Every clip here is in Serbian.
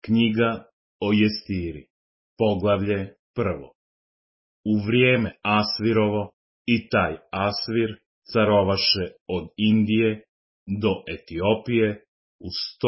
Knjiga o Jestiri, poglavlje 1. U vrijeme Asvirovo i taj Asvir carovaše od Indije do Etiopije u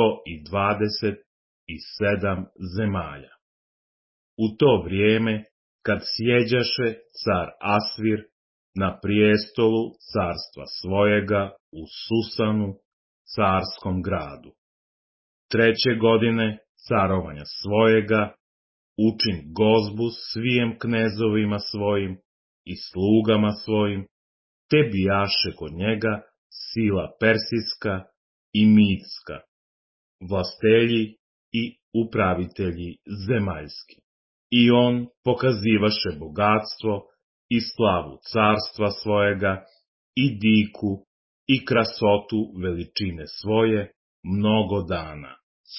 127 zemalja. U to vrijeme, kad sjeđaše car Asvir na prijestolu carstva svojega u Susanu, carskom gradu. 3. godine carovanja svojega učini gozbu svijem knezovima svojim i slugama svojim, te bijaše kod njega sila persijska i mitska, vlastelji i upravitelji zemaljski. I on pokazivaše bogatstvo i slavu carstva svojega i diku i krasotu veličine svoje mnogo dana,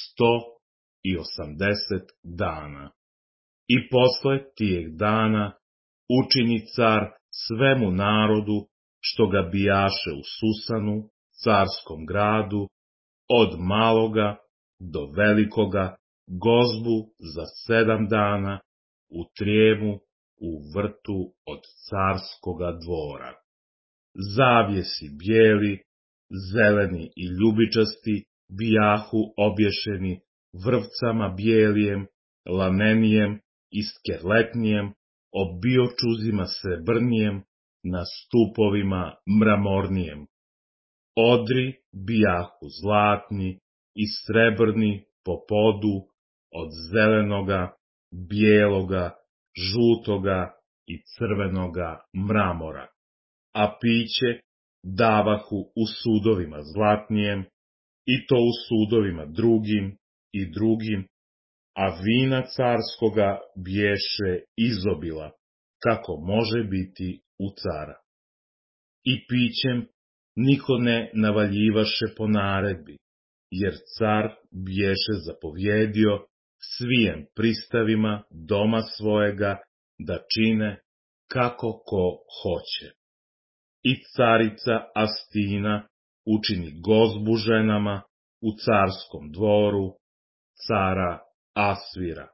180 dana. I posle tijeg dana učini car svemu narodu što ga bijaše u Susanu, carskom gradu, od maloga do velikoga, gozbu za 7 dana u trijemu u vrtu od carskoga dvora. Zavjesi bijeli, zeleni i ljubičasti bijahu obješeni vrvcama bijelijem, lanenijem i skerletnijem, obiočuzima srebrnijem, na stupovima mramornijem. Odri bijahu zlatni i srebrni po podu od zelenoga, bijeloga, žutoga i crvenoga mramora, a piće davahu u sudovima zlatnijem, i to u sudovima drugim i drugim, a vina carskoga biješe izobila, kako može biti u cara. I pićem niko ne navaljivaše po naredbi, jer car biješe zapovjedio svijem pristavima doma svojega da čine kako ko hoće. I carica Astina učini gozbu ženama u carskom dvoru cara Asvira.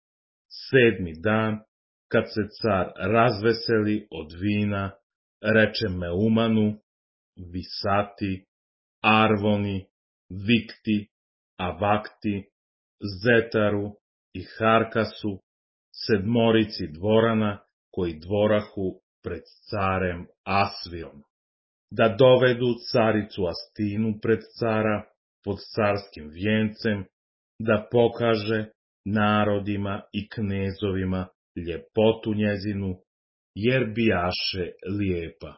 7. dan, kad se car razveseli od vina, reče Meumanu, Visati, Arvoni, Vikti, Avakti, Zetaru i Harkasu, 7 dvorana koji dvorahu pred carem Asvirom, da dovedu caricu Astinu pred cara pod carskim vijencem, da pokaže narodima i knezovima ljepotu njezinu, jer bijaše lijepa.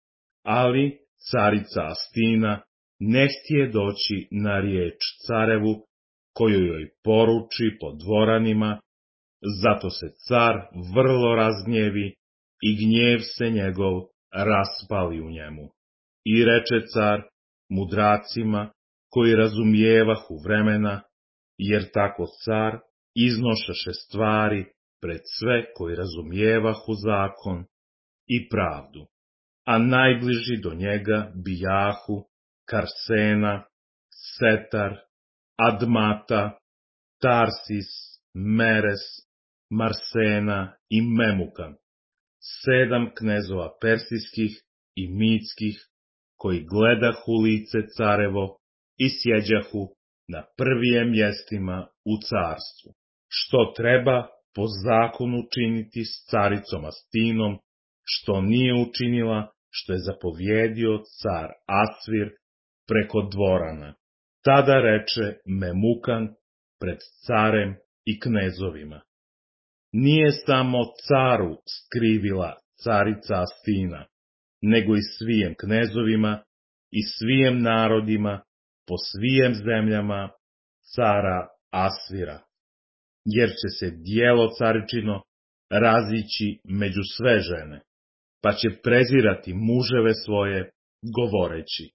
Ali carica Astina ne htije doći na riječ carevu, koju joj poruči po dvoranima, zato se car vrlo razgnjevi i gnjev se njegov raspali u njemu. I reče car mudracima koji razumijevahu vremena, jer tako car iznošaše stvari pred sve koji razumijevahu zakon i pravdu. A najbliži do njega bijahu Karsena, Setar, Admata, Tarsis, Meres, Marsena i Memukan, 7 knezova persijskih i mitskih, koji gledahu lice carevo i sjeđahu na prvijem mjestima u carstvu, što treba po zakonu činiti s caricom Astinom, što nije učinila, što je zapovjedio car Asvir preko dvorana. Tada reče Memukan pred carem i knezovima: nije samo caru skrivila carica Astina, nego i svijem knezovima i svijem narodima po svijem zemljama cara Asvira, jer će se dijelo caričino razići među sve žene, pa će prezirati muževe svoje, govoreći: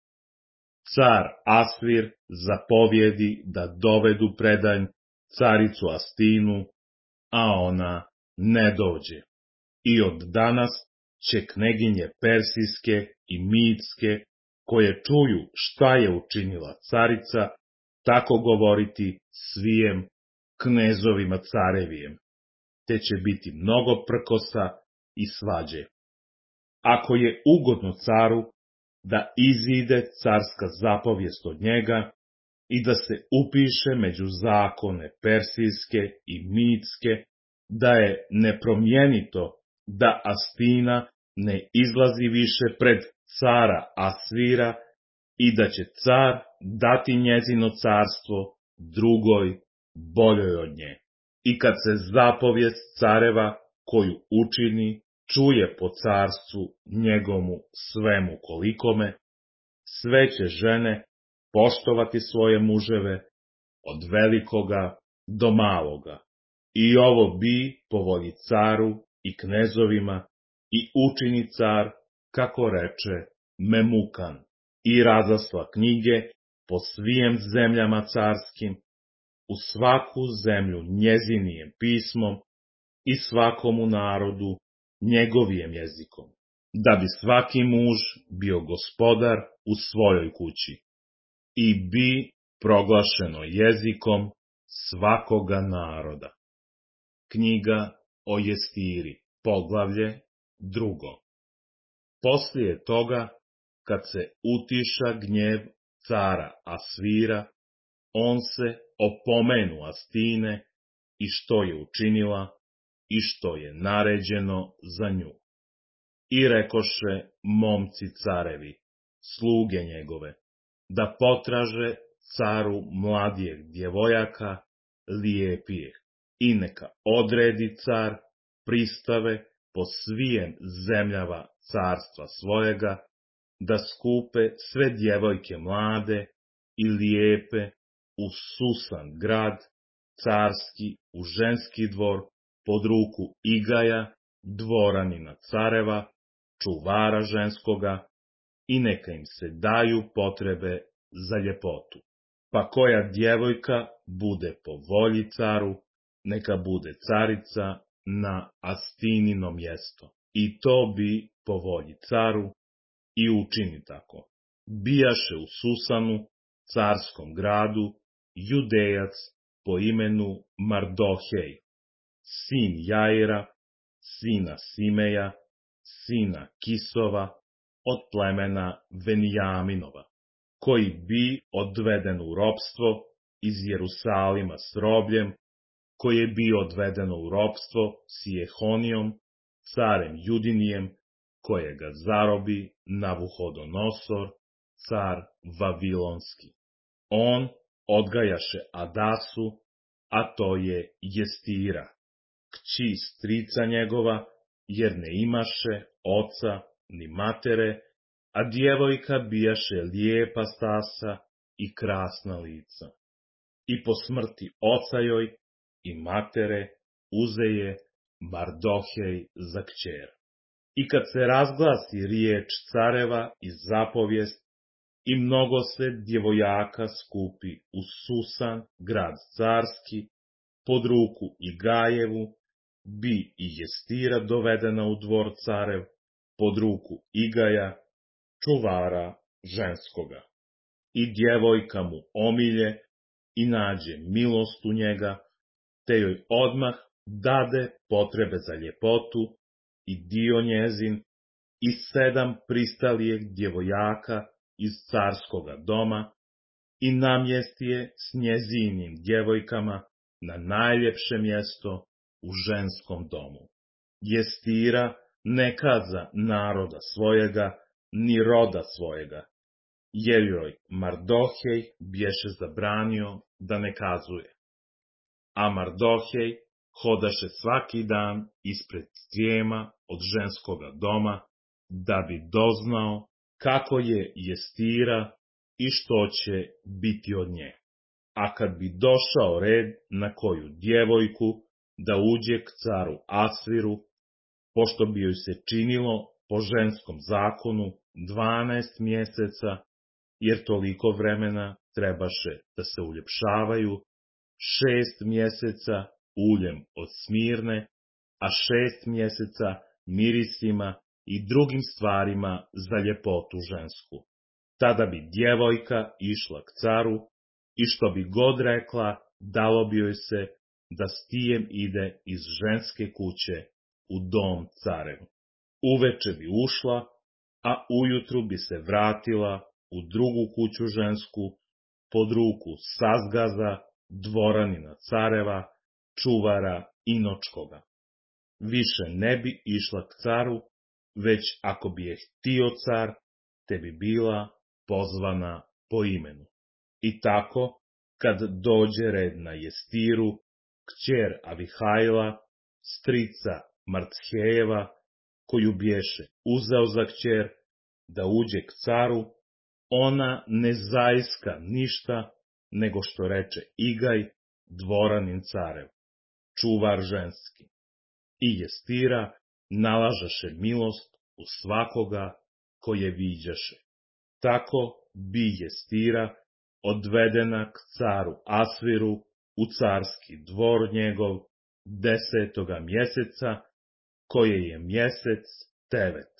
car Asvir zapovjedi da dovedu predanj caricu Astinu, a ona ne dođe. I od danas će kneginje persijske i mitske, koje čuju šta je učinila carica, tako govoriti svijem knezovima carevijem, te će biti mnogo prkosa i svađe. Ako je ugodno caru da izide carska zapovijest od njega i da se upiše među zakone persijske i mitske, da je nepromjenito da Astina ne izlazi više pred cara Asvira i da će car dati njezino carstvo drugoj, boljoj od nje. I kad se zapovijest careva koju učini čuje po carstvu njegomu svemu kolikome, sve će žene poštovati svoje muževe od velikoga do maloga. I ovo bi po volji caru i knezovima i učini car, kako reče Memukan, i razasla knjige po svijem zemljama carskim, u svaku zemlju njezinijem pismom i svakomu narodu njegovijem jezikom, da bi svaki muž bio gospodar u svojoj kući i bi proglašeno jezikom svakoga naroda. Knjiga o Jestiri, poglavlje 2. Poslije toga, kad se utiša gnjev cara Asvira, on se opomenu Astine i što je učinila i što je naređeno za nju. I rekoše momci carevi, sluge njegove, da potraže caru mladijeg djevojaka, lijepijeg, i neka odredi car pristave po svijem zemljava carstva svojega, da skupe sve djevojke mlade i lijepe u Susan grad, carski u ženski dvor, pod ruku Igaja, dvoranina careva, čuvara ženskoga, i neka im se daju potrebe za ljepotu. Pa koja djevojka bude po volji caru, neka bude carica na Astinino mjesto. I to bi po volji caru i učini tako. Bijaše u Susanu, carskom gradu, Judejac po imenu Mardohej, sin Jaira, sina Simeja, sina Kisova, od plemena Venijaminova, koji bi odveden u ropstvo iz Jerusalima s robljem, koji je bio odvedeno u ropstvo s Jehonijom, carem Judinijem, kojega zarobi Navuhodonosor, car Vavilonski. On odgajaše Adasu, a to je Jestira, kći strica njegova, jer ne imaše oca ni matere, a djevojka bijaše lijepa stasa i krasna lica. I po smrti oca joj i matere uzeje Mardohej za kćer. I kad se razglasi riječ careva i zapovijest, i mnogo se djevojaka skupi u Susan, grad carski, pod ruku Igajevu, bi i Jestira dovedena u dvor carev, pod ruku Igaja, čuvara ženskoga. I djevojka mu omilje i nađe milost u njega, te joj odmah dade potrebe za ljepotu i dio njezin i 7 pristalijeg djevojaka iz carskoga doma i namjesti je s njezinim djevojkama na najljepše mjesto u ženskom domu. Jestira ne kaza naroda svojega, ni roda svojega, jer joj Mardohej bješe zabranio da ne kazuje. A Mardohej hodaše svaki dan ispred strijema od ženskoga doma, da bi doznao kako je Jestira i što će biti od nje. A kad bi došao red na koju djevojku da uđe k caru Asviru, pošto bi joj se činilo po ženskom zakonu 12 mjeseca, jer toliko vremena trebaše da se uljepšavaju, 6 mjeseca uljem od smirne, a 6 mjeseca mirisima i drugim stvarima za ljepotu žensku. Tada bi djevojka išla k caru i što bi god rekla, dalo bi joj se da stijem ide iz ženske kuće u dom carev. Uveče bi ušla, a ujutru bi se vratila u drugu kuću žensku, pod ruku Sazgaza, dvoranina careva, čuvara Inočkoga. Više ne bi išla k caru, već ako bi je htio car, te bi bila pozvana po imenu. I tako, kad dođe red na Jestiru, kćer Avihajla, strica Marchejeva, koju biješe uzeo za kćer, da uđe k caru, ona ne zaiska ništa, nego što reče Igaj, dvoranin carev, čuvar ženski. I Jestira nalažaše milost u svakoga koje viđaše. Tako bi Jestira odvedena k caru Asviru u carski dvor njegov 10. mjeseca, koje je mjesec Tevet,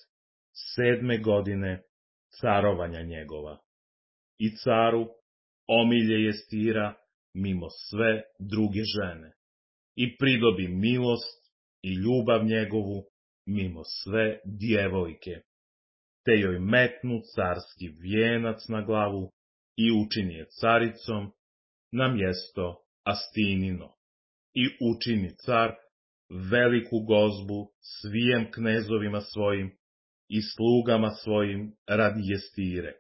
7. godine carovanja njegova. I caru omilje Jestira mimo sve druge žene i pridobi milost i ljubav njegovu mimo sve djevojke, te joj metnu carski vijenac na glavu i učini je caricom na mjesto Astinino. I učini car veliku gozbu svijem knezovima svojim i slugama svojim radi Jestire.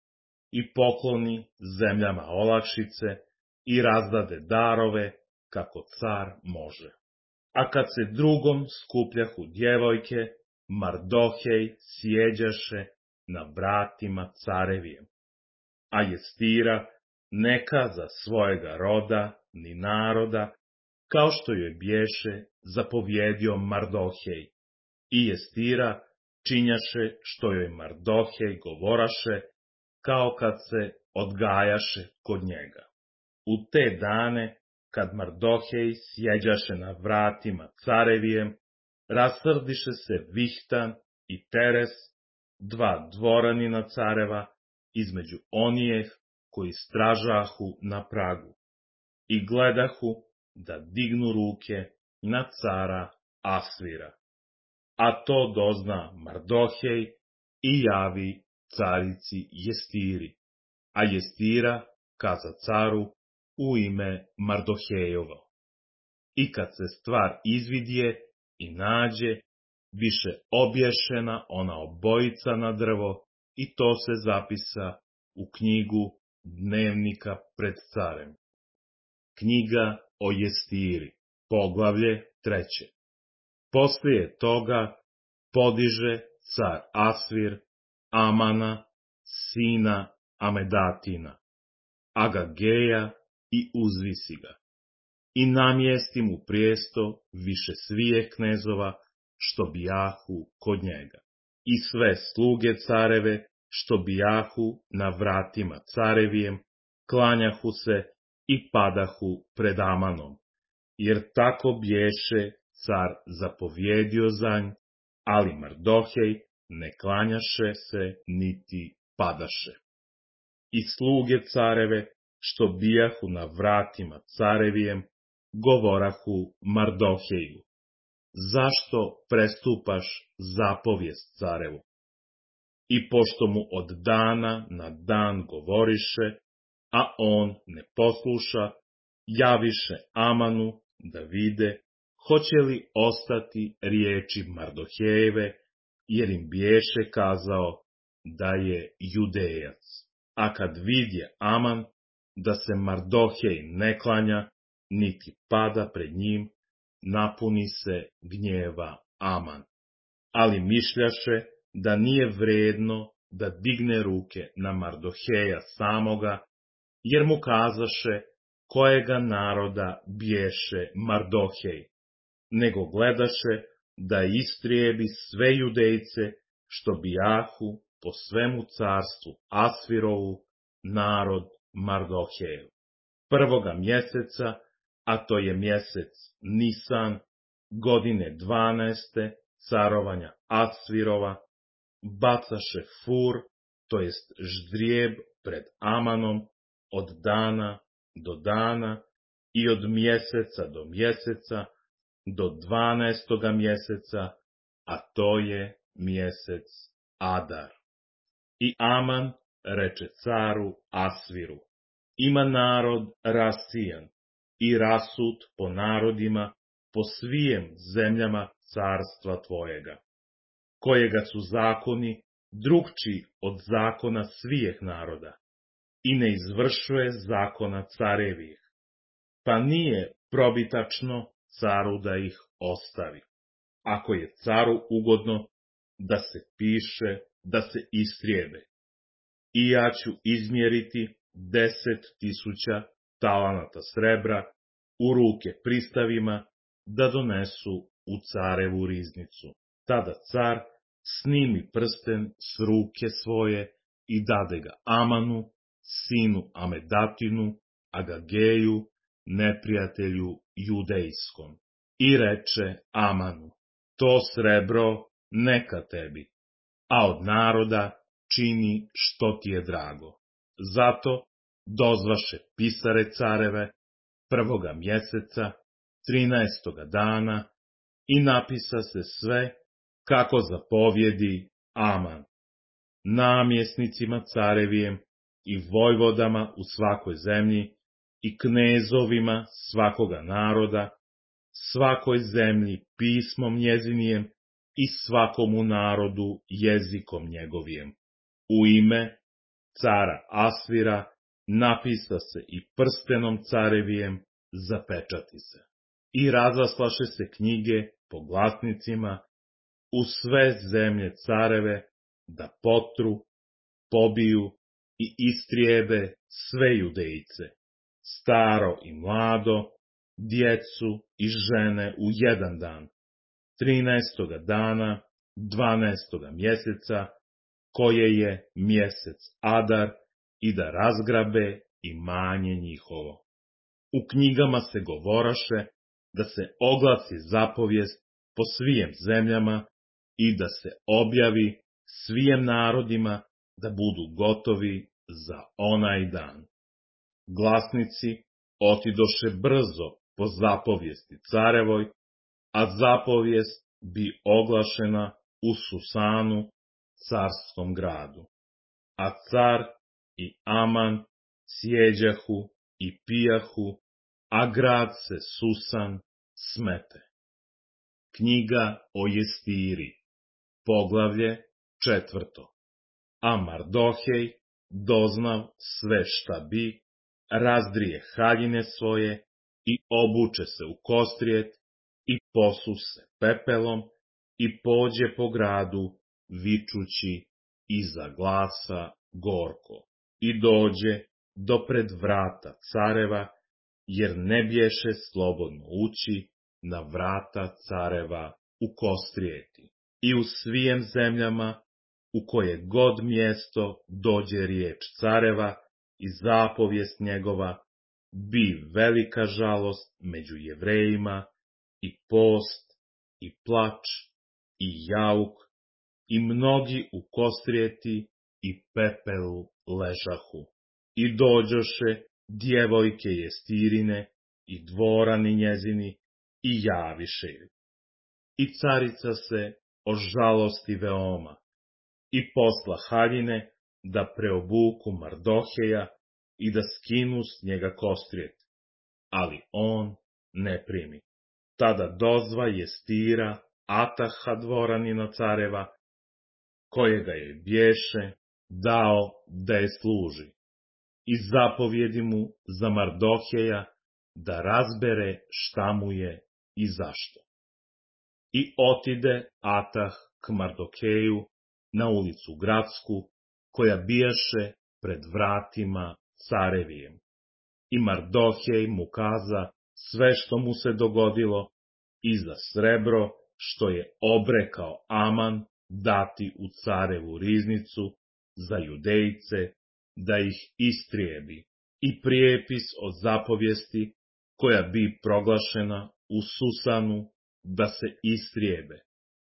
I pokloni zemljama olakšice i razdade darove kako car može. A kad se drugom skupljahu djevojke, Mardohej sjeđaše na vratima carevijem. A Jestira ne kaza svojega roda ni naroda, kao što joj bješe zapovjedio Mardohej. I Jestira činjaše što joj Mardohej govoraše, kao kad se odgajaše kod njega. U te dane, kad Mardohej sjeđaše na vratima carevijem, rasrdiše se Vihtan i Teres, dva dvoranina careva, između onijeh koji stražahu na pragu, i gledahu da dignu ruke na cara Asvira. A to dozna Mardohej i javi carici Jestiri, a Jestira kaza caru u ime Mardohejovo. I kad se stvar izvidje i nađe, više obješena ona obojica na drvo, i to se zapisa u knjigu dnevnika pred carem. Knjiga o Jestiri, poglavlje 3. Poslije toga podiže car Asvir Amana, sina Amedatina, Agageja, i uzvisi ga. I namjesti mu prijesto više svih knezova, što bijahu kod njega. I sve sluge careve, što bijahu na vratima carevijem, klanjahu se i padahu pred Amanom, jer tako bješe car zapovjedio za nj, ali Mardohej ne klanjaše se niti padaše. I sluge careve, što bijahu na vratima carevijem, govorahu Mardoheju: zašto prestupaš zapovijest carevu? I pošto mu od dana na dan govoriše, a on ne posluša, javiše Amanu da vide hoće li ostati riječi Mardohejeve, jer im biješe kazao da je Judejac. A kad vidje Aman da se Mardohej ne klanja, niti pada pred njim, napuni se gnjeva Aman. Ali mišljaše da nije vredno da digne ruke na Mardoheja samoga, jer mu kazaše kojega naroda biješe Mardohej, nego gledaše da istrijebi sve Judejce, što bijahu po svemu carstvu Asvirovu, narod Mardohejev. 1. mjeseca, a to je mjesec Nisan, godine 12. carovanja Asvirova, bacaše fur, to jest ždrijeb pred Amanom, od dana do dana, i od mjeseca do mjeseca, do 12. mjeseca, a to je mjesec Adar. I Aman reče caru Asviru: ima narod rasijan i rasut po narodima, po svijem zemljama carstva tvojega, kojega su zakoni drugčiji od zakona svijeh naroda, i ne izvršuje zakona carevih, pa nije probitačno caru da ih ostavi, ako je caru ugodno da se piše, da se istrijebe. I ja ću izmjeriti 10.000 talanata srebra u ruke pristavima, da donesu u carevu riznicu. Tada car snimi prsten s ruke svoje i dade ga Amanu, sinu Amedatinu, Agageju, neprijatelju judejskom. I reče Amanu: to srebro neka tebi, a od naroda čini što ti je drago. Zato dozvaše pisare careve 1. mjeseca, 13. dana, i napisa se sve kako zapovjedi Aman, namjesnicima carevijem i vojvodama u svakoj zemlji i knezovima svakoga naroda, svakoj zemlji pismom njezinijem i svakomu narodu jezikom njegovijem. U ime cara Asvira napisa se i prstenom carevijem zapečati se. I razaslaše se knjige po glasnicima u sve zemlje careve, da potru, pobiju i istrijebe sve Judejice, staro i mlado, djecu i žene u jedan dan, 13. dana 12. mjeseca, koje je mjesec Adar, i da razgrabe imanje njihovo. U knjigama se govoraše da se oglasi zapovijest po svijem zemljama i da se objavi svijem narodima, da budu gotovi za onaj dan. Glasnici otidoše brzo po zapovijesti carevoj, a zapovijest bi oglašena u Susanu, carskom gradu. A car i Aman sjeđahu i pijahu, a grad se Susan smete. Knjiga o Jestiri, poglavlje 4. A Mardohej doznav sve šta bi, razdrije haljine svoje i obuče se u kostrijet i posu se pepelom i pođe po gradu vičući iza glasa gorko, i dođe do pred vrata careva, jer ne bješe slobodno ući na vrata careva u kostrijeti. I u svijem zemljama, u koje god mjesto dođe riječ careva i zapovijest njegova, bi velika žalost među Jevrejima, i post, i plač, i jauk, i mnogi u kostrijeti i pepelu ležahu. I dođoše djevojke Jestirine i dvorani njezini i javiše joj. I carica se ožalosti veoma i posla haljine da preobuku Mardoheja i da skinu s njega kostrijet, ali on ne primi. Tada dozva Jestira Ataha dvoranina careva, kojega je bješe dao da je služi, i zapovjedi mu za Mardoheja da razbere šta mu je i zašto. I otide Atah k Mardokeju na ulicu gradsku, koja bijaše pred vratima carevijem. I Mardohej mu kaza sve što mu se dogodilo i za srebro što je obrekao Aman dati u carevu riznicu za Judejce, da ih istrijebi, i prijepis od zapovijesti koja bi proglašena u Susanu da se istrijebe.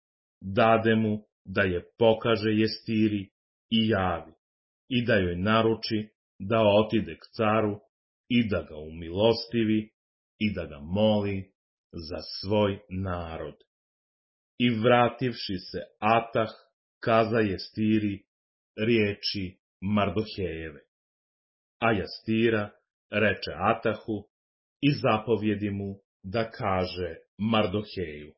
Dade mu da je pokaže Jestiri i javi, i da joj naruči da otide k caru i da ga umilostivi i da ga moli za svoj narod. I vrativši se Atah, kaza Jestiri riječi Mardohejeve. A Jastira reče Atahu i zapovjedi mu da kaže Mardoheju: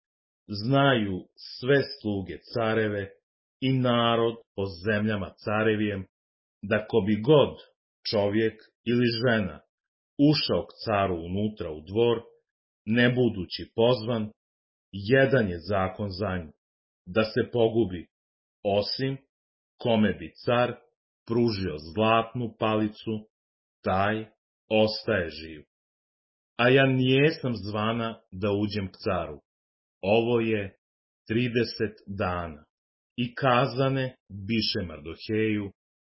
znaju sve sluge careve i narod po zemljama carevijem, da ko bi god čovjek ili žena ušao k caru unutra u dvor, ne budući pozvan, jedan je zakon za nju, da se pogubi, osim kome bi car pružio zlatnu palicu, taj ostaje živ. A ja nijesam zvana da uđem k caru. Ovo je 30 dana. I kazane biše Mardoheju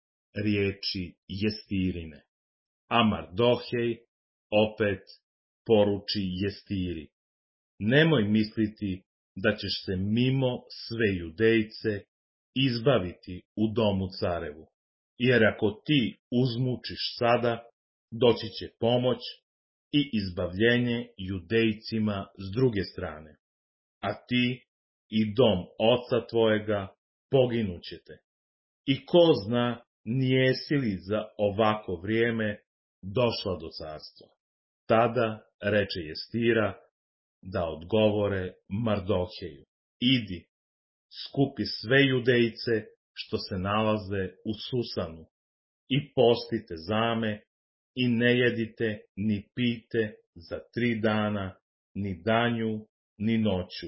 riječi Jestirine. A Mardohej opet poruči Jestiri: nemoj misliti da ćeš se mimo sve Judejce izbaviti u domu carevu, jer ako ti uzmučiš sada, doći će pomoć i izbavljenje Judejcima s druge strane, a ti i dom oca tvojega poginućete. I ko zna, nijesi li za ovako vrijeme došla do carstva. Tada reče Jestira da odgovore Mardoheju: idi, skupi sve Judejce što se nalaze u Susanu i postite zame i ne jedite ni pite za 3 dana, ni danju, ni noću.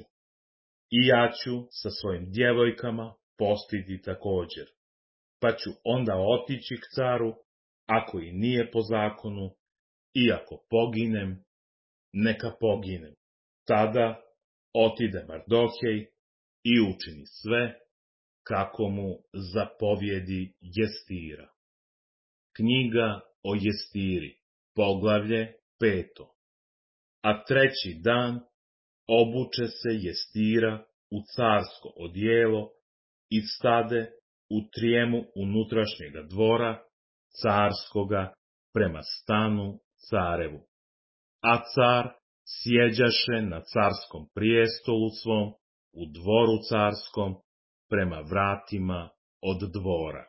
I ja ću sa svojim djevojkama postiti također, pa ću onda otići k caru, ako i nije po zakonu, i ako poginem, neka poginem. Tada otide Mardohej i učini sve kako mu zapovjedi Jestira. Knjiga o Jestiri, poglavlje 5. A 3. dan obuče se Jestira u carsko odijelo i stade u trijemu unutrašnjega dvora carskoga prema stanu carevu. A car sjeđaše na carskom prijestolu svom u dvoru carskom prema vratima od dvora.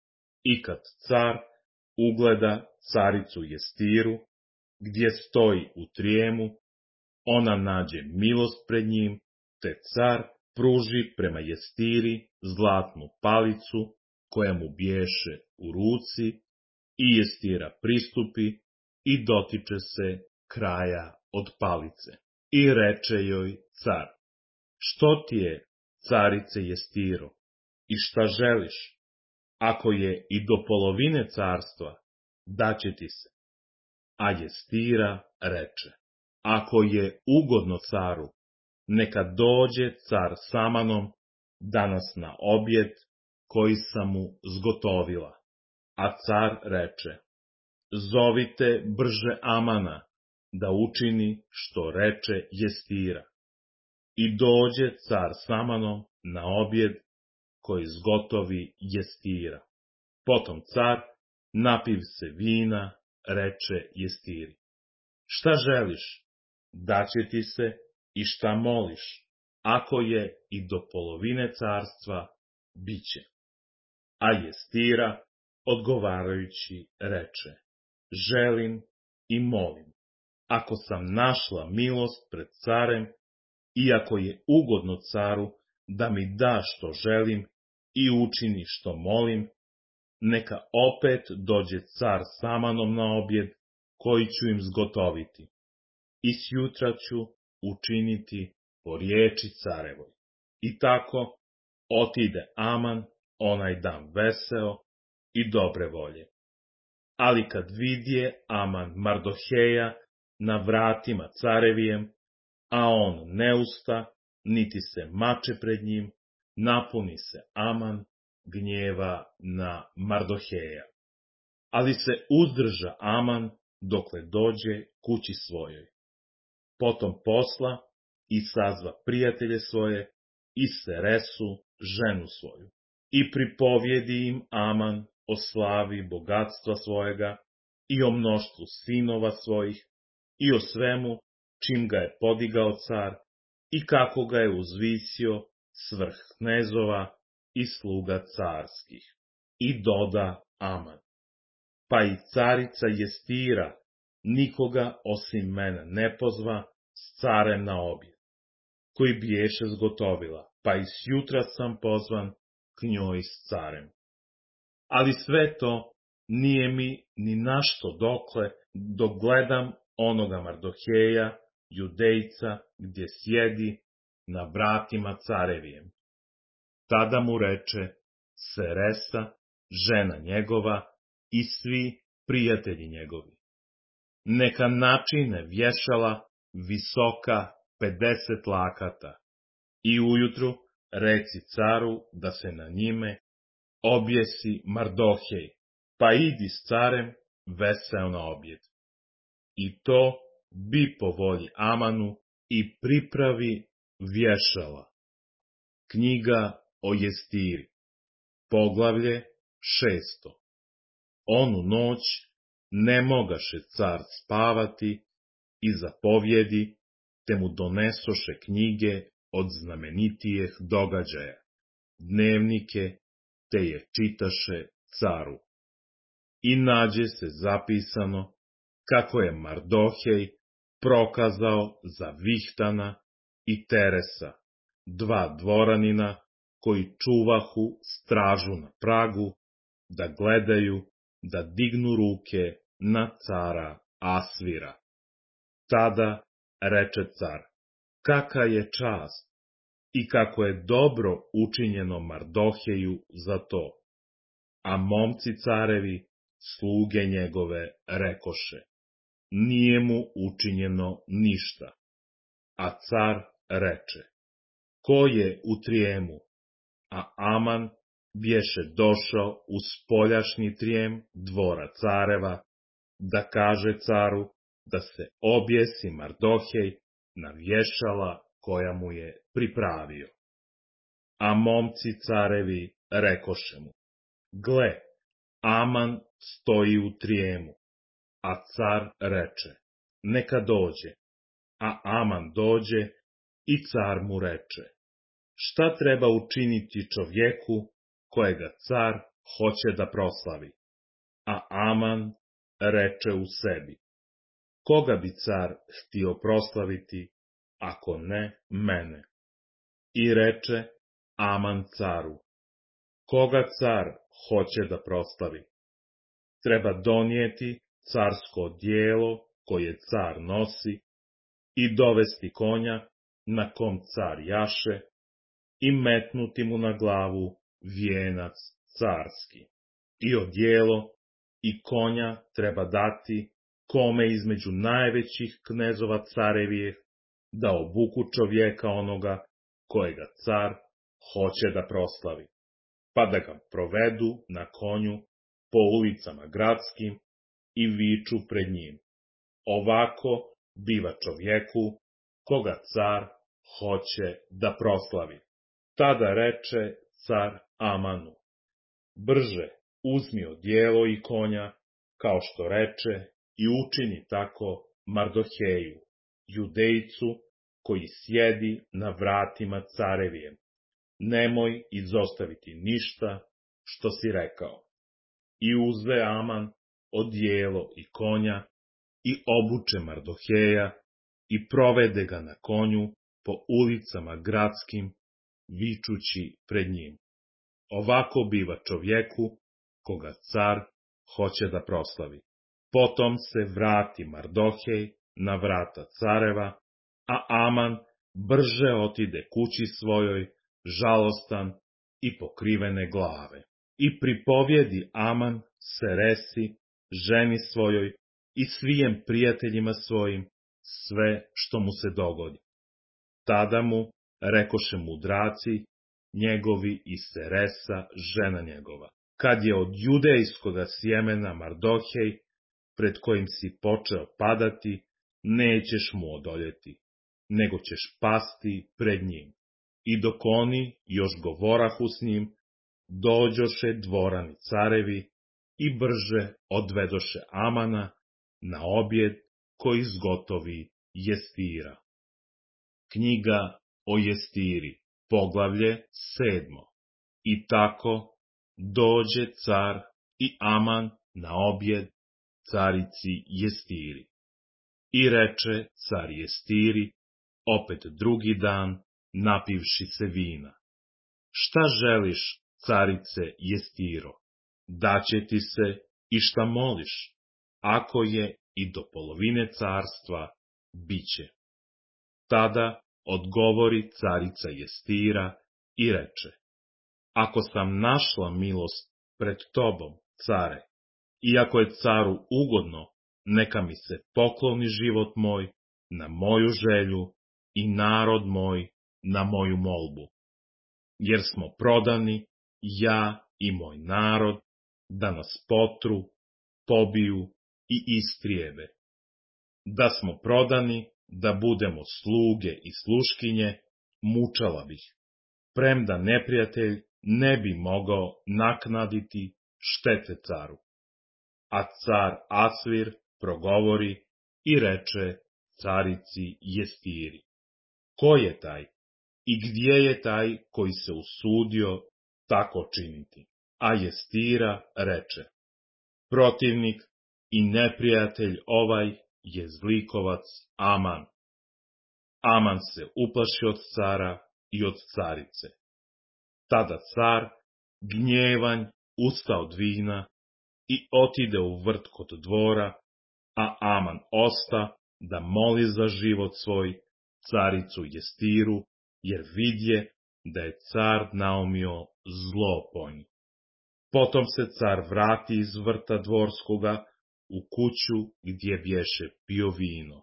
I kad car ugleda caricu Jestiru, gdje stoji u trijemu, ona nađe milost pred njim, te car pruži prema Jestiri zlatnu palicu koja mu biješe u ruci, i Jestira pristupi i dotiče se kraja od palice. I reče joj car: što ti je, carice Jestiro, i šta želiš? Ako je i do polovine carstva, daće ti se. A Jestira reče: ako je ugodno caru, neka dođe car Samanom danas na objed koji sam mu zgotovila. A car reče: zovite brže Amana da učini što reče Jestira. I dođe car Samanom na objed koji zgotovi Jestira. Potom car, napiv se vina, reče Jestiri: šta želiš? Daće ti se, i šta moliš, ako je i do polovine carstva, bit će. A Jestira odgovarajući reče: želim i molim, ako sam našla milost pred carem, i ako je ugodno caru da mi da što želim i učini što molim, neka opet dođe car Samanom na objed koji ću im zgotoviti. I sjutra ću učiniti po riječi carevoj. I tako otide Aman onaj dan veseo i dobre volje. Ali kad vidje Aman Mardoheja na vratima carevijem, a on ne usta, niti se mače pred njim, napuni se Aman gnjeva na Mardoheja. Ali se uzdrža Aman dokle dođe kući svojoj. Potom posla i sazva prijatelje svoje i Seresu, ženu svoju. I pripovjedi im Aman o slavi bogatstva svojega i o mnoštvu sinova svojih i o svemu čim ga je podigao car i kako ga je uzvisio svrh knezova i sluga carskih. I doda Aman: pa i carica Jestira nikoga osim mene ne pozva s carem na objed, koji biješe zgotovila, pa i sjutra sam pozvan k njoj s carem. Ali sve to nije mi ni našto dokle, dok gledam onoga Mardoheja, Judejca, gdje sjedi na vratima carevijem. Tada mu reče Seresa, žena njegova, i svi prijatelji njegovi: neka načine vješala visoka 50 lakata i ujutru reci caru da se na njime objesi Mardohej, pa idi s carem vesel na objed. I to bi po volji Amanu i pripravi vješala. Knjiga o Jestiri, poglavlje 6. Onu noć ne mogaše car spavati i zapovjedi, te mu donesoše knjige od znamenitijih događaja, dnevnike, te je čitaše caru. I nađe se zapisano kako je Mardohej prokazao za Vihtana i Teresa, dva dvoranina koji čuvahu stražu na pragu, da gledaju da dignu ruke na cara Asvira. Tada reče car: kaka je čast i kako je dobro učinjeno Mardoheju za to. A momci carevi, sluge njegove, rekoše: nije mu učinjeno ništa. A car reče: ko je u trijemu? A Aman bješe došao u spoljašnji trijem dvora careva, da kaže caru da se objesi Mardohej na vješala koja mu je pripravio. A momci carevi rekoše mu: gle, Aman stoji u trijemu. A car reče: neka dođe. A Aman dođe i car mu reče: šta treba učiniti čovjeku kojega car hoće da proslavi? A Aman reče u sebi: koga bi car htio proslaviti, ako ne mene? I reče Aman caru: koga car hoće da proslavi? Treba donijeti carsko odijelo koje car nosi i dovesti konja na kom car jaše i metnuti mu na glavu vijenac carski. I odijelo i konja treba dati kome između najvećih knezova carevijeh, da obuku čovjeka onoga kojega car hoće da proslavi, pa da ga provedu na konju po ulicama gradskim i viču pred njim: ovako biva čovjeku koga car hoće da proslavi. Tada reče car Amanu: brže uzmi odijelo i konja, kao što reče, i učini tako Mardoheju, Judejcu, koji sjedi na vratima carevijem. Nemoj izostaviti ništa što si rekao. I uzve Aman odijelo i konja i obuče Mardoheja i provede ga na konju po ulicama gradskim, vičući pred njim: ovako biva čovjeku koga car hoće da proslavi. Potom se vrati Mardohej na vrata careva, a Aman brže otide kući svojoj, žalostan i pokrivene glave. I pripovjedi Aman Seresi, ženi svojoj, i svijem prijateljima svojim sve što mu se dogodi. Tada mu rekoše mudraci njegovi i Seresa, žena njegova: kad je od judejskoga sjemena Mardohej, pred kojim si počeo padati, nećeš mu odoljeti, nego ćeš pasti pred njim. I dok oni još govorahu s njim, dođoše dvorani carevi i brže odvedoše Amana na objed koji zgotovi Jestira. Knjiga o Jestiri, poglavlje 7. I tako dođe car i Aman na objed carici Jestiri. I reče car Jestiri, opet drugi dan, napivši se vina: Šta želiš, carice Jestiro? Daće ti se i šta moliš, ako je i do polovine carstva, biće. Tada odgovori carica Jestira i reče: Ako sam našla milost pred tobom, care, i ako je caru ugodno, neka mi se pokloni život moj na moju želju i narod moj na moju molbu. Jer smo prodani, ja i moj narod, da nas potru, pobiju i istrijebe. Da smo prodani, da budemo sluge i sluškinje, mučala bih, premda neprijatelj ne bi mogao naknaditi štete caru. A car Asvir progovori i reče carici Jestiri: Ko je taj i gdje je taj koji se usudio tako činiti? A Jestira reče: Protivnik i neprijatelj ovaj je zlikovac Aman. Aman se uplaši od cara i od carice. Tada car, gnjevanj, usta od vina i otide u vrt kod dvora, a Aman osta da moli za život svoj caricu Jestiru, jer vidje da je car naumio zlo po nju. Potom se car vrati iz vrta dvorskoga u kuću gdje bješe pio vino,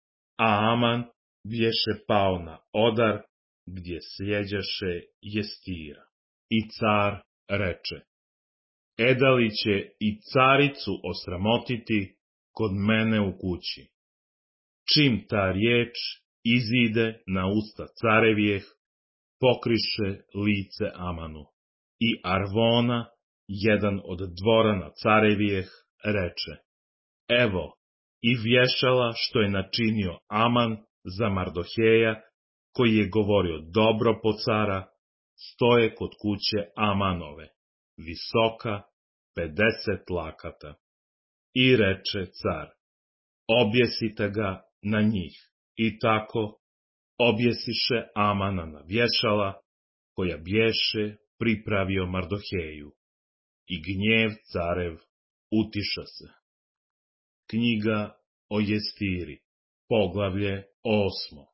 a Aman bješe pao na odar gdje sjeđaše Jestira. I car reče: Da li će i caricu osramotiti kod mene u kući? Čim ta riječ izide na usta carevijeh, pokriše lice Amanu. I Arvona, jedan od dvorana carevijeh, reče: Evo, i vješala što je načinio Aman za Mardoheja, koji je govorio dobro po cara, stoje kod kuće Amanove, visoka 50 lakata. I reče car: Objesite ga na njih. I tako objesiše Amana na vješala, koja bješe pripravio Mardoheju. I gnjev carev utiša se. Knjiga o Jestiri, poglavlje 8.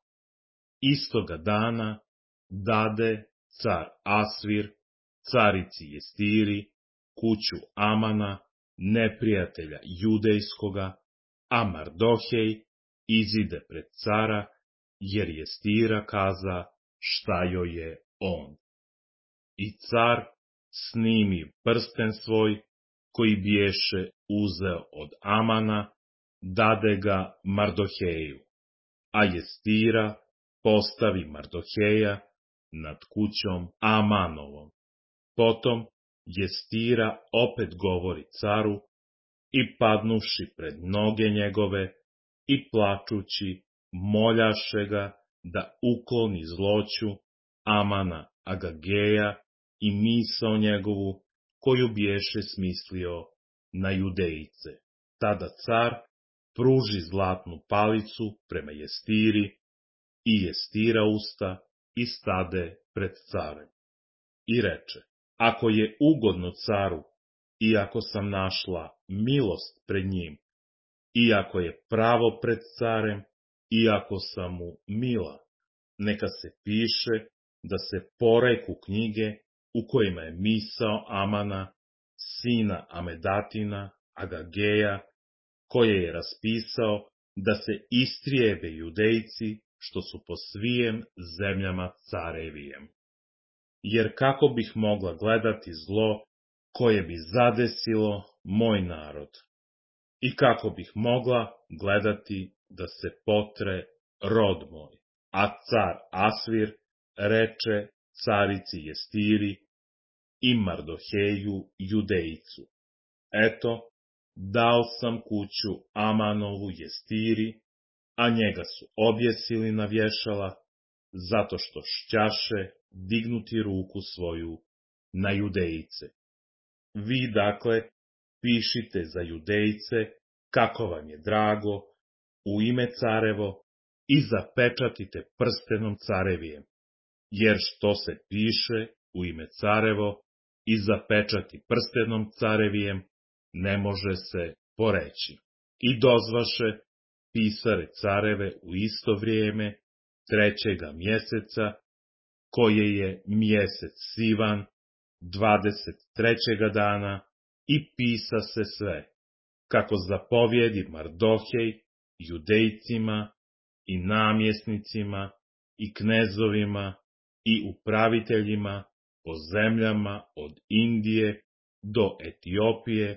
Istoga dana dade car Asvir carici Jestiri kuću Amana, neprijatelja judejskoga, a Mardohej izide pred cara, jer Jestira kaza šta joj je on. I car snimi prsten svoj, koji bješe uzeo od Amana, dade ga Mardoheju, a Jestira postavi Mardoheja nad kućom Amanovom. Potom Jestira opet govori caru i padnuši pred noge njegove i plačući moljaše ga da ukloni zloću Amana Agageja i misao njegovu koju bješe smislio na Judejice. Tada car pruži zlatnu palicu prema Jestiri i Jestira usta i stade pred carem. I reče: Ako je ugodno caru, i ako sam našla milost pred njim, i ako je pravo pred carem, i ako sam mu mila, neka se piše da se poreku knjige u kojima je misao Amana, sina Amedatina, Agageja, koje je raspisao da se istrijebe Judejci što su po svijem zemljama carevijem. Jer kako bih mogla gledati zlo koje bi zadesilo moj narod? I kako bih mogla gledati da se potre rod moj? A car Asvir reče carici Jestiri i Mardoheju Judejcu: Eto, dao sam kuću Amanovu Jestiri, a njega su objesili na vješala, zato što šćaše dignuti ruku svoju na Judejice. Vi, dakle, pišite za Judejce kako vam je drago, u ime carevo, i zapečatite prstenom carevijem, jer što se piše u ime carevo i zapečati prstenom carevijem, ne može se poreći. I dozvaše pisare careve u isto vrijeme, 3. mjeseca, koje je mjesec Sivan, 23. dana, i pisa se sve, kako zapovjedi Mardohej, Judejcima i namjesnicima i knezovima i upraviteljima po zemljama od Indije do Etiopije,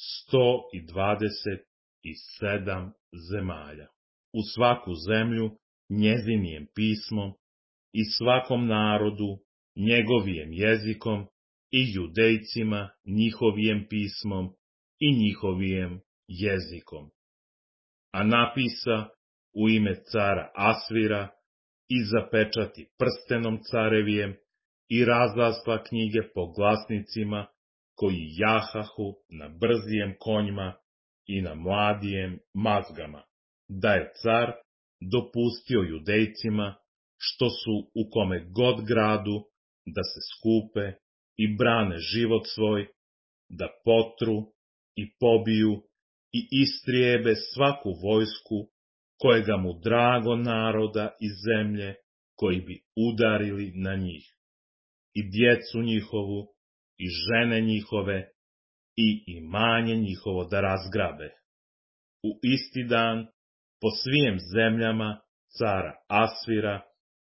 127 zemalja. U svaku zemlju njezinijem pismom i svakom narodu njegovijem jezikom i Judejcima njihovijem pismom i njihovijem jezikom. A napisa u ime cara Asvira i zapečati prstenom carevijem i razasla knjige po glasnicima koji jahahu na brzijem konjima i na mladijem mazgama, da je car dopustio Judejcima, što su u kome god gradu, da se skupe i brane život svoj, da potru i pobiju i istrijebe svaku vojsku kojega mu drago naroda i zemlje koji bi udarili na njih, i djecu njihovu, i žene njihove, i imanje njihovo da razgrabe. U isti dan, po svijem zemljama cara Asvira,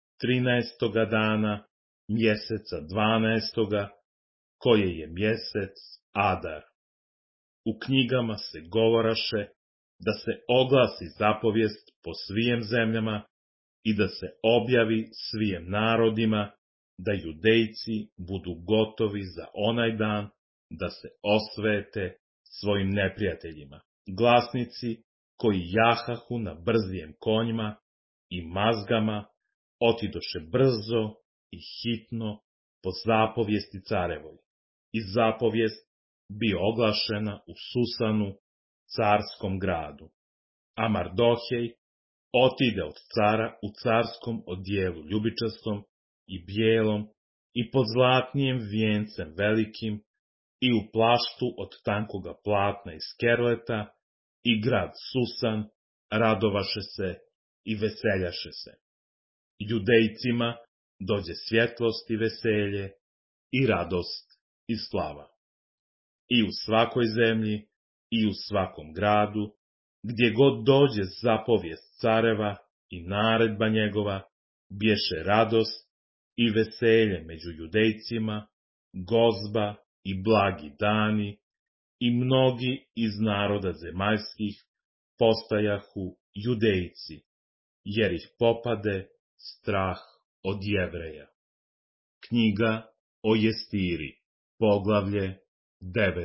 13. dana, mjeseca 12. koje je mjesec Adar. U knjigama se govoraše da se oglasi zapovijest po svijem zemljama i da se objavi svijem narodima, da Judejci budu gotovi za onaj dan da se osvete svojim neprijateljima. Glasnici koji jahahu na brzijem konjima i mazgama otidoše brzo i hitno po zapovijesti carevoj. I zapovijest bi oglašena u Susanu, carskom gradu. A Mardohej otide od cara u carskom odjelu ljubičastom i bijelom i pod zlatnijem vijencem velikim i u plaštu od tankoga platna iz skerleta, i grad Susan radovaše se i veseljaše se. Judejcima dođe svjetlost i veselje i radost i slava. I u svakoj zemlji i u svakom gradu, gdje god dođe zapovijest careva i naredba njegova, bješe radost i veselje među Judejcima, gozba i blagi dani, i mnogi iz naroda zemaljskih postajahu Judejci, jer ih popade strah od Jevreja. Knjiga o Jestiri, poglavlje 9.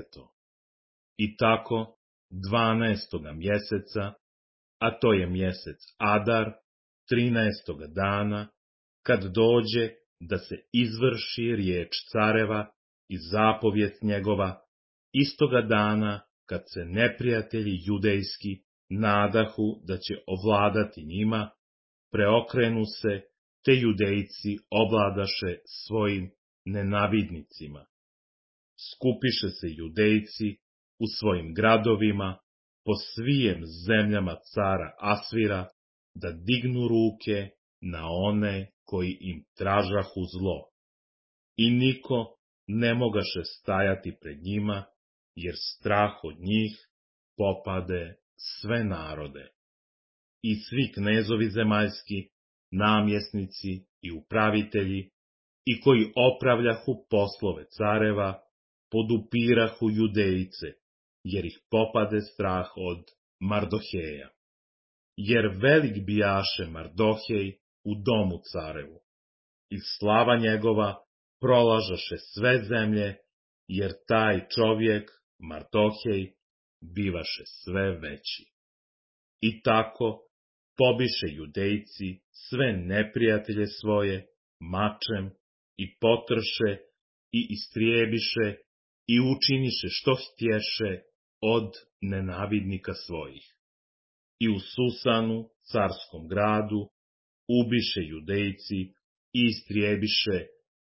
I tako 12. mjeseca, a to je mjesec Adar, 13. dana, kad dođe da se izvrši riječ careva i zapovijest njegova, istoga dana kad se neprijatelji judejski nadahu da će ovladati njima, preokrenu se, te Judejci ovladaše svojim nenavidnicima. Skupiše se Judejci u svojim gradovima, po svijem zemljama cara Asvira, da dignu ruke na one koji im tražahu zlo. I niko ne mogaše stajati pred njima, jer strah od njih popade sve narode. I svi knezovi zemaljski, namjesnici i upravitelji, i koji opravljahu poslove careva, podupirahu Judejce, jer ih popade strah od Mardoheja. Jer velik bijaše Mardohej u domu carevu, i slava njegova prolažaše sve zemlje, jer taj čovjek, Mardohej, bivaše sve veći. I tako pobiše Judejci sve neprijatelje svoje mačem i potrše i istrijebiše i učiniše što htješe od nenavidnika svojih. I u Susanu, carskom gradu, ubiše Judejci i istrijebiše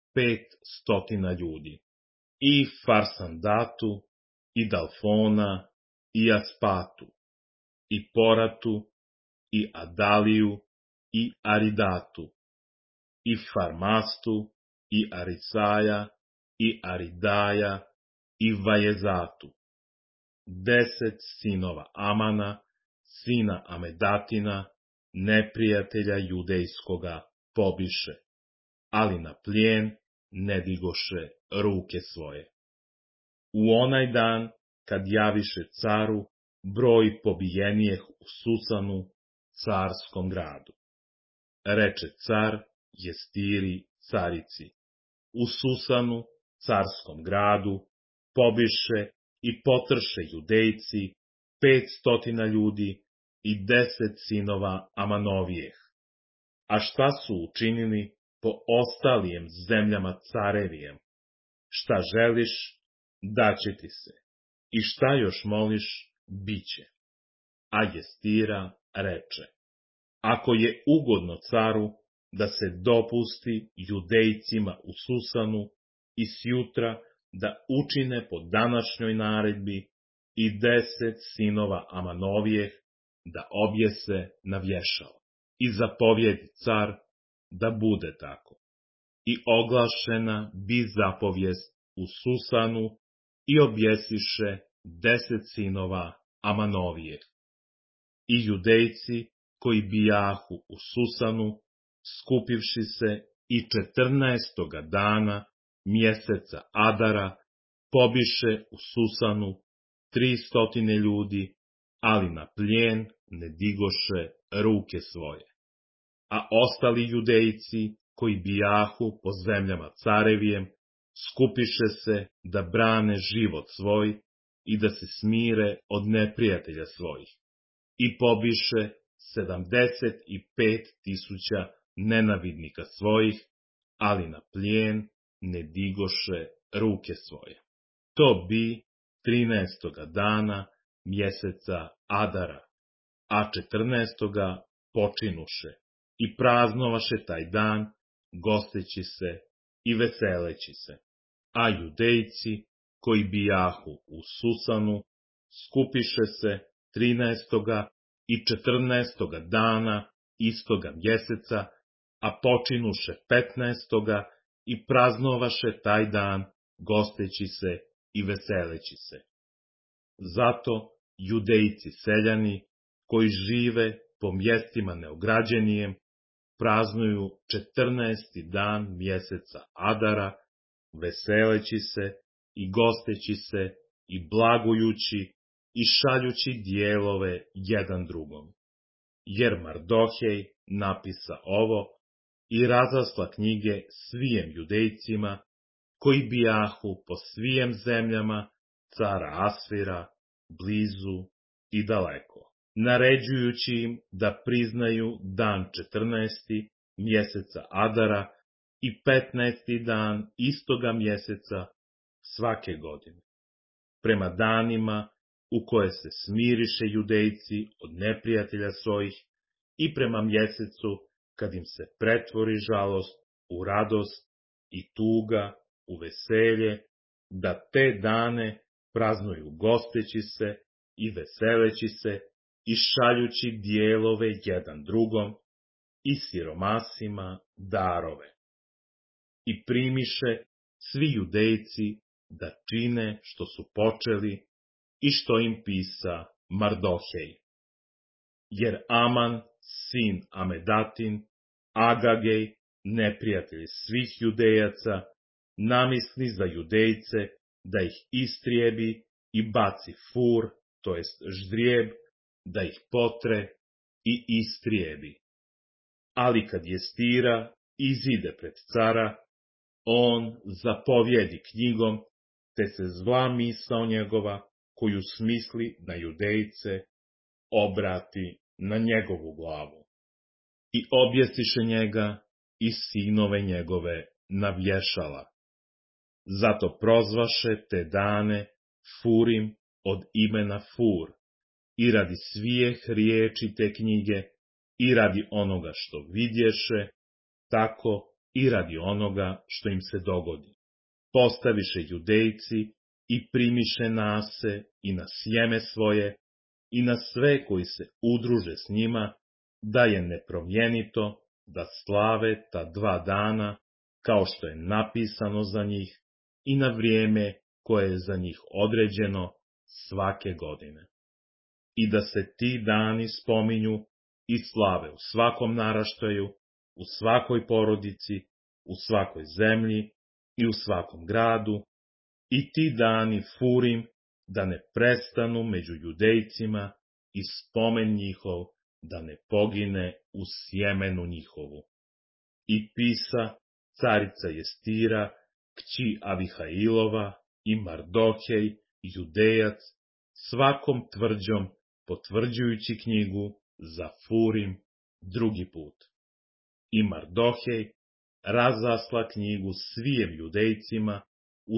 500 ljudi. I Farsandatu, i Dalfona, i Aspatu, i Poratu, i Adaliju, i Aridatu, i Farmastu, i Arisaja, i Aridaja, i Vajezatu. 10 sinova Amana, sina Amedatina, neprijatelja judejskoga, pobiše, ali na plijen ne digoše ruke svoje. U onaj dan, kad javiše caru broj pobijenijeh u Susanu, carskom gradu. Reče car Jestiri carici, u Susanu, carskom gradu, pobiše i potrše Judejci 500 ljudi i 10 sinova Amanovijeh. A šta su učinili po ostalijem zemljama carevijem? Šta želiš, daće ti se, i šta još moliš, biće. A Jestira reče, ako je ugodno caru da se dopusti Judejcima u Susanu i sjutra da učine po današnjoj naredbi i 10 sinova Amanovijeh da objese na vješalo. I zapovjedi car da bude tako. I oglašena bi zapovijest u Susanu i objesiše 10 sinova Amanovijeh. I Judejci koji bijahu u Susanu, skupivši se i 14. dana mjeseca Adara, pobiše u Susanu 300 ljudi, ali na plijen ne digoše ruke svoje. A ostali Judejci koji bijahu po zemljama carevijem, skupiše se da brane život svoj i da se smire od neprijatelja svojih. I pobiše 75.000 nenavidnika svojih, ali na plijen ne digoše ruke svoje. To bi 13. dana mjeseca Adara, a 14. počinuše i praznovaše taj dan, gosteći se i veseleći se. A Judejci koji bijahu u Susanu, skupiše se 13. i 14. dana istoga mjeseca, a počinuše 15. i praznovaše taj dan, gosteći se i veseleći se. Zato Judejci seljani, koji žive po mjestima neograđenijem, praznuju 14. dan mjeseca Adara, veseleći se i gosteći se i blagujući i šaljući dijelove jedan drugom. Jer Mardohej napisa ovo i razasla knjige svijem Judejcima, koji bijahu po svijem zemljama cara Asvira, blizu i daleko, naređujući im da priznaju dan 14. mjeseca Adara i 15. dan istoga mjeseca svake godine, prema danima u koje se smiriše Judejci od neprijatelja svojih i prema mjesecu kad im se pretvori žalost u radost i tuga u veselje, da te dane praznuju gosteći se i veseleći se i šaljući dijelove jedan drugom i siromasima darove. I primiše svi Judejci da čine što su počeli i što im pisa Mardohej. Jer Aman, sin Amedatin, Agagej, neprijatelj svih Judejaca, namisli za Judejce da ih istrijebi i baci fur, to jest ždrijeb, da ih potre i istrijebi. Ali kad Jestira izide pred cara, on zapovjedi knjigom, te se zla misao njegova koju smisli na Judejce, obrati na njegovu glavu. I objesiše njega i sinove njegove na vješala. Zato prozvaše te dane Furim od imena Fur, i radi svijeh riječi te knjige, i radi onoga što vidješe, tako i radi onoga što im se dogodi. Postaviše Judejci i primiše nase i na sjeme svoje i na sve koji se udruže s njima, da je nepromjenito da slave ta 2 dana, kao što je napisano za njih, i na vrijeme koje je za njih određeno svake godine. I da se ti dani spominju i slave u svakom naraštaju, u svakoj porodici, u svakoj zemlji i u svakom gradu, i ti dani Furim da ne prestanu među Judejcima i spomen njihov da ne pogine u sjemenu njihovu. I pisa carica Jestira, kći Avihailova, i Mardohej, Judejac, svakom tvrđom potvrđujući knjigu za Furim 2. put. I Mardohej razasla knjigu svijem Judejcima u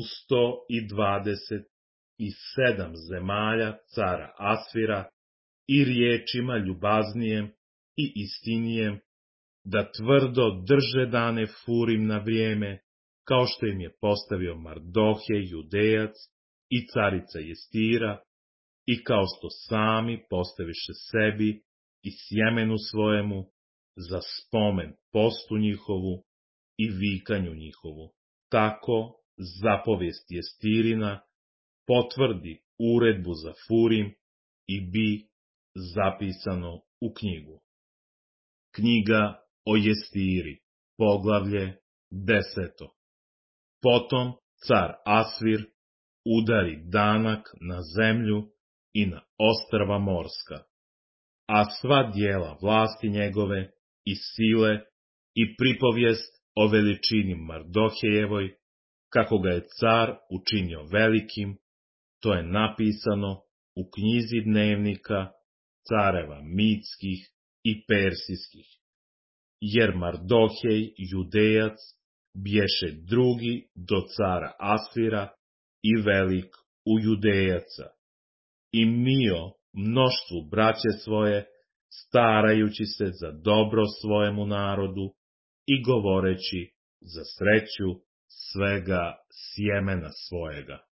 127 zemalja cara Asvira i riječima ljubaznijem i istinijem, da tvrdo drže dane Furim na vrijeme, kao što im je postavio Mardohej Judejac i carica Jestira, i kao što sami postaviše sebi i sjemenu svojemu za spomen postu njihovu i vikanju njihovu. Tako zapovijest Jestirina potvrdi uredbu za Furim i bi zapisano u knjigu. Knjiga o Jestiri, poglavlje 10. Potom car Asvir udari danak na zemlju i na ostrva morska, a sva dijela vlasti njegove i sile i pripovijest o veličini Mardohejevoj, kako ga je car učinio velikim, to je napisano u knjizi dnevnika careva mitskih i persijskih. Jer Mardohej Judejac bješe drugi do cara Asvira i velik u Judejaca, i mio mnoštvu braće svoje, starajući se za dobro svojemu narodu i govoreći za sreću svega sjemena svojega.